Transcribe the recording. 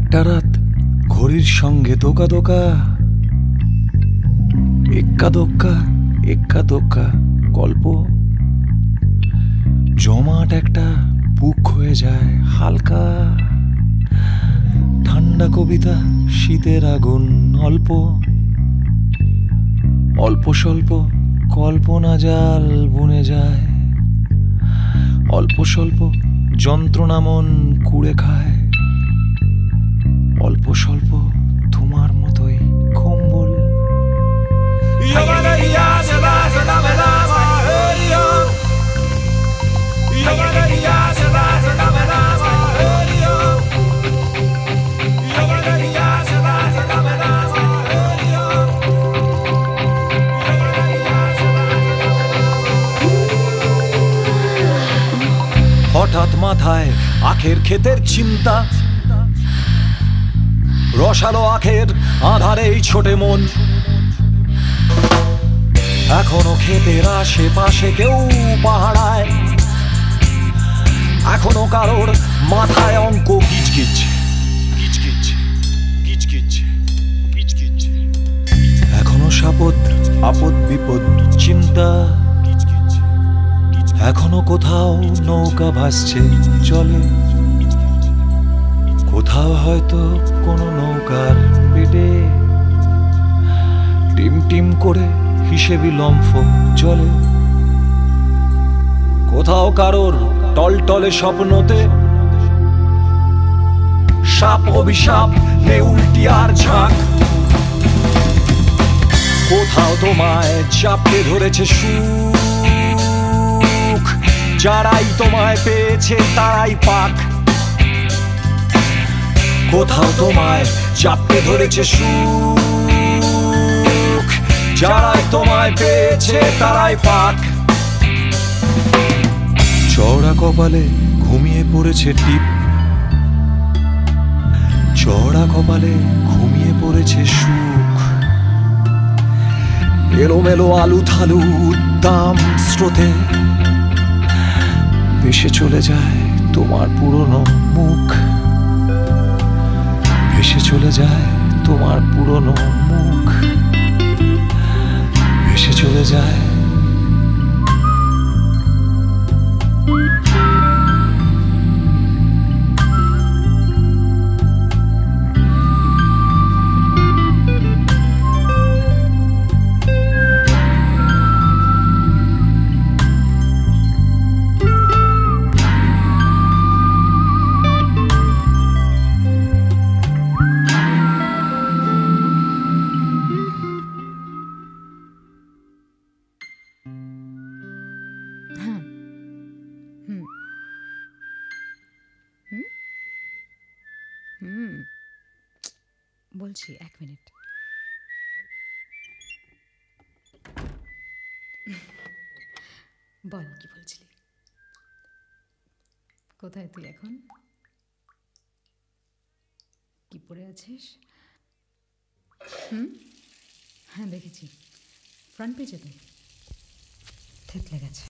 একটা রাত ঘড়ির সঙ্গে দোকা দোকা, এক্কা দোক্কা এক্কা দোক্কা গল্প। জমাট একটা বুক হয়ে যায় হালকা, ঠান্ডা কবিতা শীতের আগুন অল্প, অল্প স্বল্প কল্পনা জাল বুনে যায়, অল্প স্বল্প যন্ত্রণা মন কুড়ে খায়, অল্প স্বল্প তোমার মতোই কম্বল। হঠাৎ মাথায় আখের ক্ষেতের চিন্তা, রসালো আখের আধারেই ছোটে মন। এখনো ক্ষেতের আশেপাশে কেউ পাহাড়ায়, এখনো কারোর মাথায় অঙ্ক কিচকিচ কিচকিচ কিচকিচ কিচকিচ। এখনো সাপদ আপদ বিপদ চিন্তা, এখনো কোথাও নৌকা ভাসছে চলে, কোথাও হয়তো কোনো নৌকার পেটে টিম টিম করে হিসেবি লম্ফ চলে, কোথাও কারোর টলটলে স্বপ্নতে সাপ অভিশাপ নেউলটি আর ঝাঁক। কোথাও তোমায় চাপতে ধরেছে সুখ, যারাই তোমায় পেয়েছে তারাই পাক। কোথাও তোমায় চাপতে ধরেছে সুখ, যারাই তোমায় পেয়েছে তারাই পাক। চওড়া কপালে ঘুমিয়ে পড়েছে টিপ, চওড়া কপালে ঘুমিয়ে পড়েছে সুখ। এলোমেলো আলু থালু উদ্দাম স্রোতে ভেসে চলে যায় তোমার পুরনো মুখ, ভেসে চলে যায় তোমার পুরনো মুখ, ভেসে চলে যায়। বলছি 1 মিনিট। বল কি বলছিলি? কোথায় তুই এখন? কি পড়ে আছিস? হ্যাঁ দেখেছি, ফ্রন্ট পেজে তো থেতলে গেছে।